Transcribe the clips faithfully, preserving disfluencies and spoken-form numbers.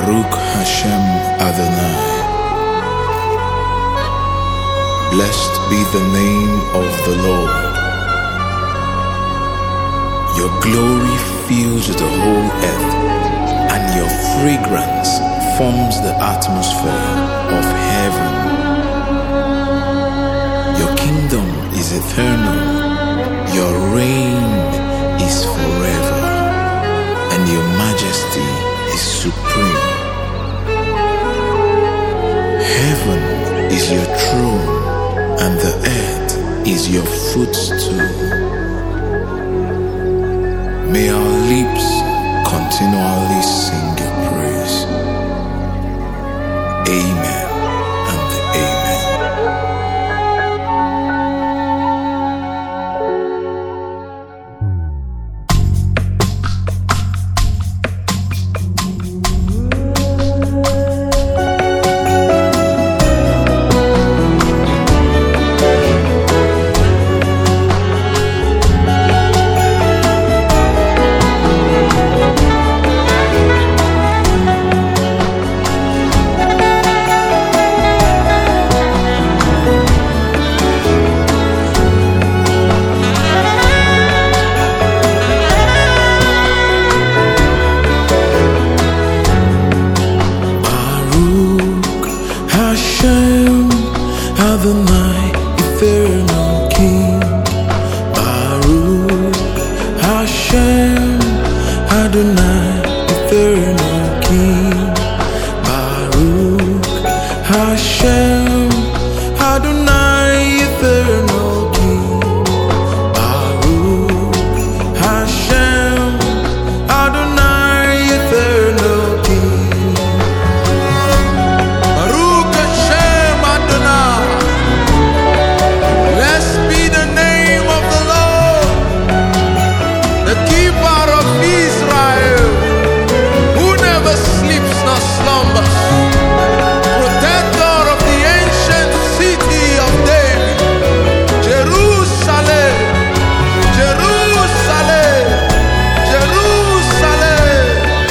Baruch Hashem Adonai. Blessed be the name of the Lord. Your glory fills the whole earth, and your fragrance forms the atmosphere of heaven. Your kingdom is eternal, your reign is forever, and your majesty is supreme. Heaven is your throne, and the earth is your footstool. May our lips continually sing your praise. Amen and amen. Adonai, eternal King. Baruch Hashem Adonai, eternal King. Baruch Hashem Adonai, eternal King. Baruch Hashem Adonai, eternal King. Baruch Hashem Adonai. Blessed be the name of the Lord, the keeper of Israel, who never sleeps nor slumbers, protector of the ancient city of David. Jerusalem, Jerusalem, Jerusalem.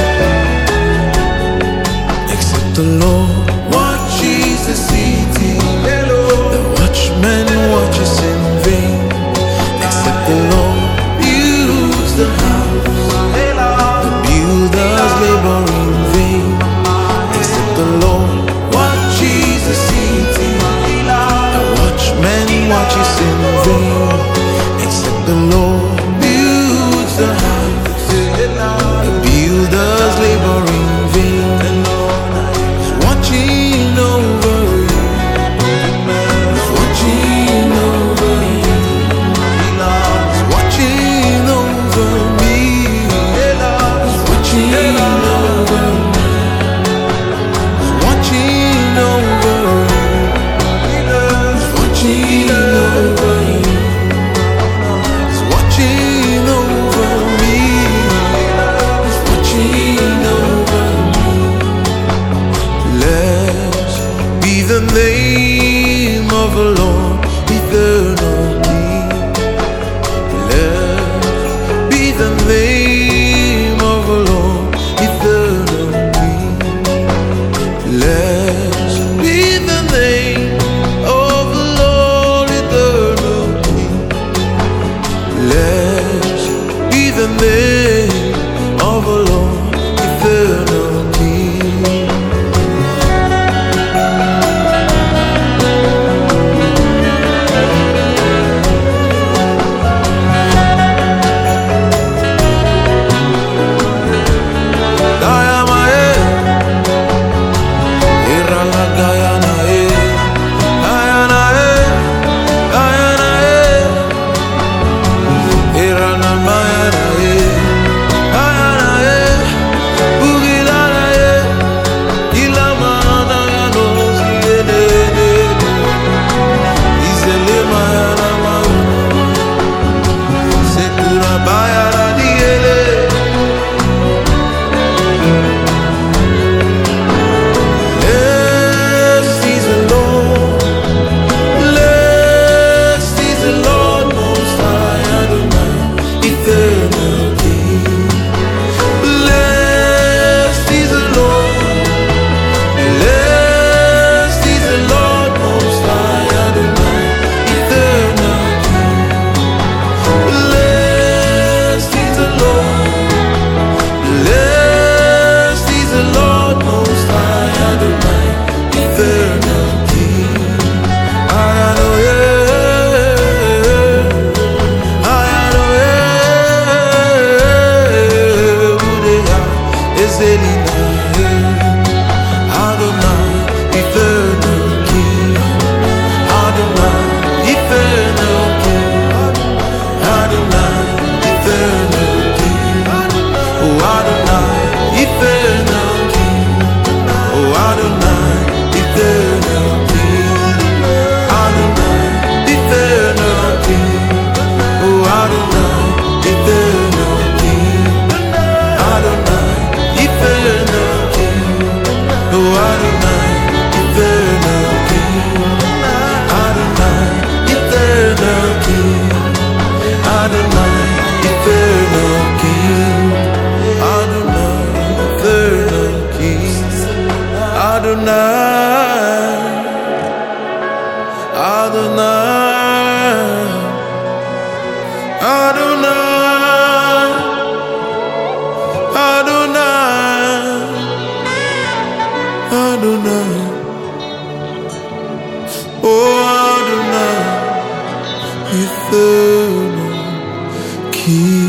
Except the Lord watches the city, the watchman watches in vain. Except the Lord builds the house, the builders labor in vain. Except the Lord watches the city, the watchman watches in vain. Except the Lord builds the house, the builders labor in vain. He's watching over you, He's watching over you, He's watching over me, He's watching over me, He's watching over you, He's watching over you, He's watching over me, He's watching over me. Blessed be the name of the Lord, eternal King. Blessed be the name of the Lord, eternal King. Blessed be the name of the Lord, eternal King. Blessed be the name of the Lord, eternal King. Irana Maya, Ayana, Adonai, Adonai, Adonai, oh Adonai, eternal King.